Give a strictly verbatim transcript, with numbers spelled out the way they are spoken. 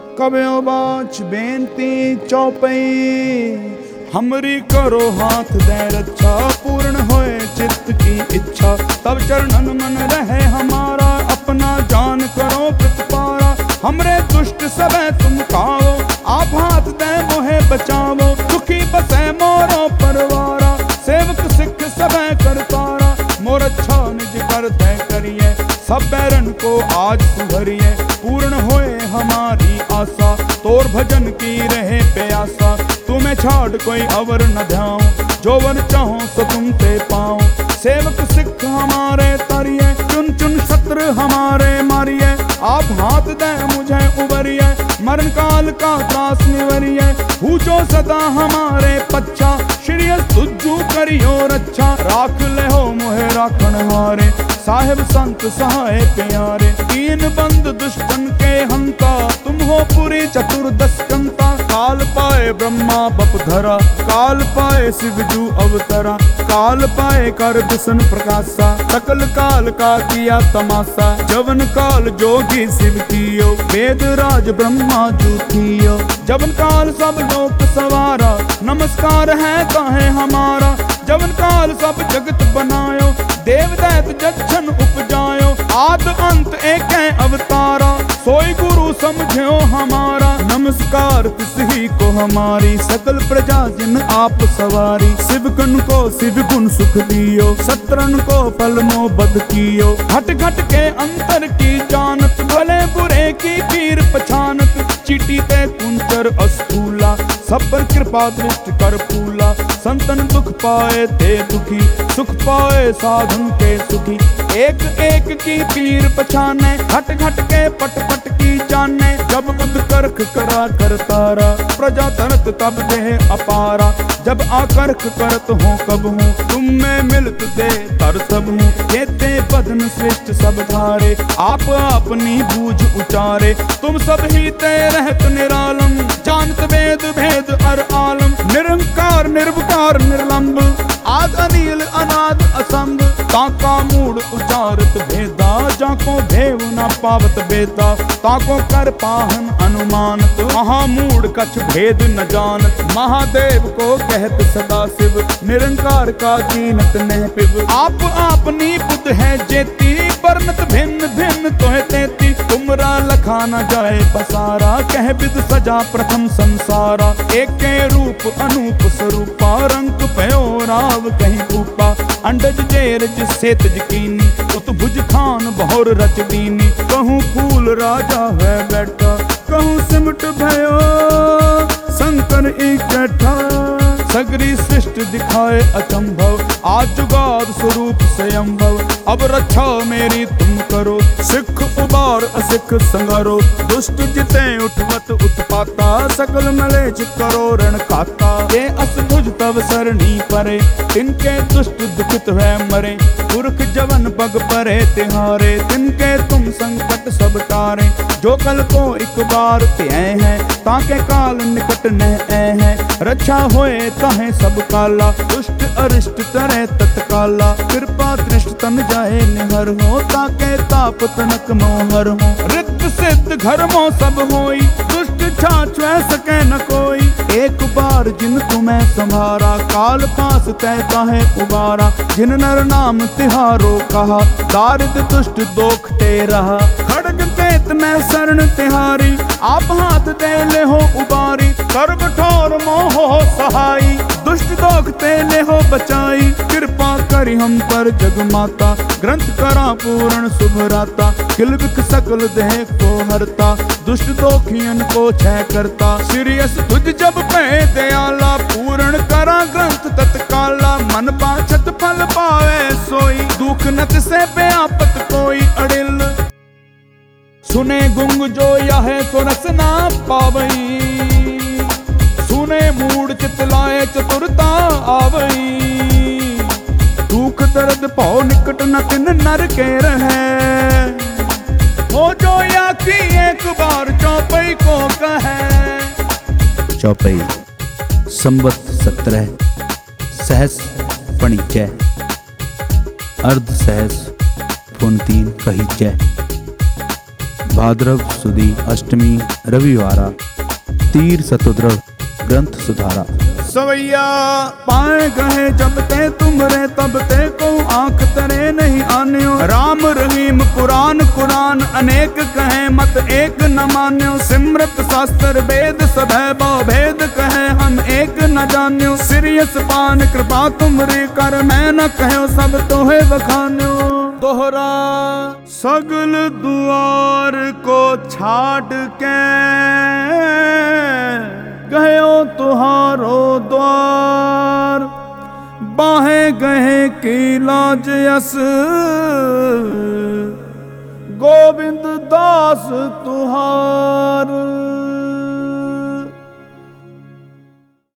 कब्यो बाच बेनती चौपई, हमरी करो हाथ दे रक्षा, पूर्ण होए चित्त की इच्छा। तब चरणन मन रहे हमारा, अपना जान करो प्रतिपारा। हमरे दुष्ट सबे तुम खाओ, आप हाथ दे मोहे बचावो। दुखी बसे मोरो परवारा, सेवक सिख सबे करतारा। मोर अच्छा निज कर तय करिए, सब बैरन को आज सुधरिए। पूर्ण होए हमारी आशा, तोर भजन की रहे प्यासा। तुम्हें छाड़ कोई अवर न ध्याऊं, जो वर चाहो सो तुम ते पाऊं। सेवक सिख हमारे तरिए, चुन चुन शत्रु हमारे मारिए। आप हाथ दे मुझे उबरिए, मरण काल का त्रास निवरिए। हूँ जो सदा हमारे पच्छा, श्रीयस तुझू करियो रक्षा। राख ले हो मोहे राखण हारे, साहेब संत सहाय प्यारे। तीन बंद दुष्टन के हंता, तुम हो पूरी चतुर्दश कंता। काल पाए ब्रह्मा बप धरा, काल पाए शिवजू अवतरा। काल पाए कर विष्णु प्रकाशा, सकल काल का किया तमाशा। जवन काल जोगी शिव कियो, वेद राज ब्रह्मा जू थियो। जवन काल सब लोक सवारा, नमस्कार है काहे हमारा। जवन काल सब जगत बनायो, देव दैत जक्षन उपजायो। आद अंत एक है अवतारा, सोई गुरु समझो हमारा। नमस्कार तिस ही को हमारी, सकल प्रजा जिन आप सवारी। शिव गुण को शिव गुण सुख दियो, सत्रन को फल मो बद कियो। घट घट के अंतर की जानत, भले बुरे की पीर पछानत। चीटी ते कुंचर अस्थूला, सब पर कृपा दृष्टि कर फूला। संतन दुख पाए ते दुखी, सुख पाए साधन के सुखी। एक एक की पीर पछाने, घट घट के पट पट की जाने। जब बुद्ध करख करा कर तारा, प्रजा तरत तब देह अपारा। जब आकर्ख करत हो कब हूँ, तुम में मिलत दे तर सब हूँ। कहते बदन श्रेष्ठ सब धारे, आप अपनी बूझ उचारे। तुम सब ही ते रहत निरालम, जानत वेद भेद अर आलम। निरंकार निर्विकार निर्लंब, आद अनिल अनाद असंभ। ताका मूड उचारत भेदा, जाको भेव न पावत बेता। ताको कर पाहन अनुमानत, महामूड कछ भेद न जानत। महादेव को कहत सदा शिव, निरंकार का कीनत नह पिव। आप आपनी बुद्ध है जेती, वर्णत भिन्न भिन्न तोहे तेती। तुमरा लखा न जाए पसारा, कह विद सजा प्रथम संसारा। एक के रूप अनूप स्वरूपा, रंग पयो राव कहीं ऊपा। अंडज जेरज सेतज कीनी, उत्भुज खान बहुर रच दीनी। कहूँ फूल राजा है बैठा, कहूँ सिमट भयो शंकर इकट्ठा। सगरी सृष्टि दिखाए अचंभव, आज जुगाद स्वरूप स्वयंभव। अब रक्षा मेरी तुम करो, सिख उबार असिख संगारो। दुष्ट जिते उठवत उत्पाता, सकल मलेच करो रण खाता। ये असभुज तब सरणी परे, तिनके दुष्ट दुखित है मरे। पुरख जवन पग परे तिहारे, तिनके तुम संकट सब टारे। जो कल को एक बार त्याए हैं, ताके काल निकट न है। रक्षा होए कहे सब काला, दुष्ट अरिष्ट करे तत्काला। कृपा दृष्ट तन जाए निहर हो, ताके ताप तनक मोहर हो। रिद्ध सिद्ध घर मो सब होई, दुष्ट छाछ सके न कोई। एक बार जिन तुम्हें संभारा, काल पास तय काहे उबारा। जिन नर नाम तिहारो कहा, दारिद्र दुष्ट दोख ते रहा। खड़ग तेत में शरण तिहारी, आप हाथ दे ले हो उबारी। कर कठोर मोह सहाई, दुष्ट दोख ते ले हो बचाई। कृपा करी हम पर जग माता, ग्रंथ करा पूर्ण शुभ राता। किलबिक सकल देह को हरता, दुष्ट दोखियन को छह करता। श्रीयस तुझ जब पे दयाला, पूर्ण करा ग्रंथ तत्काला। मन बाछत फल पावे सोई, दुख नत से पे आपत कोई अड़िल। सुने गुंग जो यह सो रस ना पावई, सुने मूड चितलाए चतुरता आवई। दुख दर्द भौ निकट न तिन नर के रहे, हो जो या की एक बार चौपई को कहे। चौपई संवत सत्रह सहस पणिजय, अर्ध सहस पुन तीन कही जय। भाद्रव सुदी अष्टमी रविवारा तीर सतुद्रव ग्रंथ सुधारा। सवैया पाए गए जब ते तुमरे तब ते को आंख तरे नहीं आन्यो। राम रहीम पुराण कुरान अनेक कहे मत एक न मान्यो। सिमरत शास्त्र वेद सभै बहु भेद कहे हम एक न जान्यो। सिरियस पान कृपा तुमरी कर मैं न कहो सब तोहे बखान्यो। दोहरा सगल दुआर को छाड़ के गयो तुहारो द्वार। बाहे गहे की लाज यस गोविंद दास तुहार।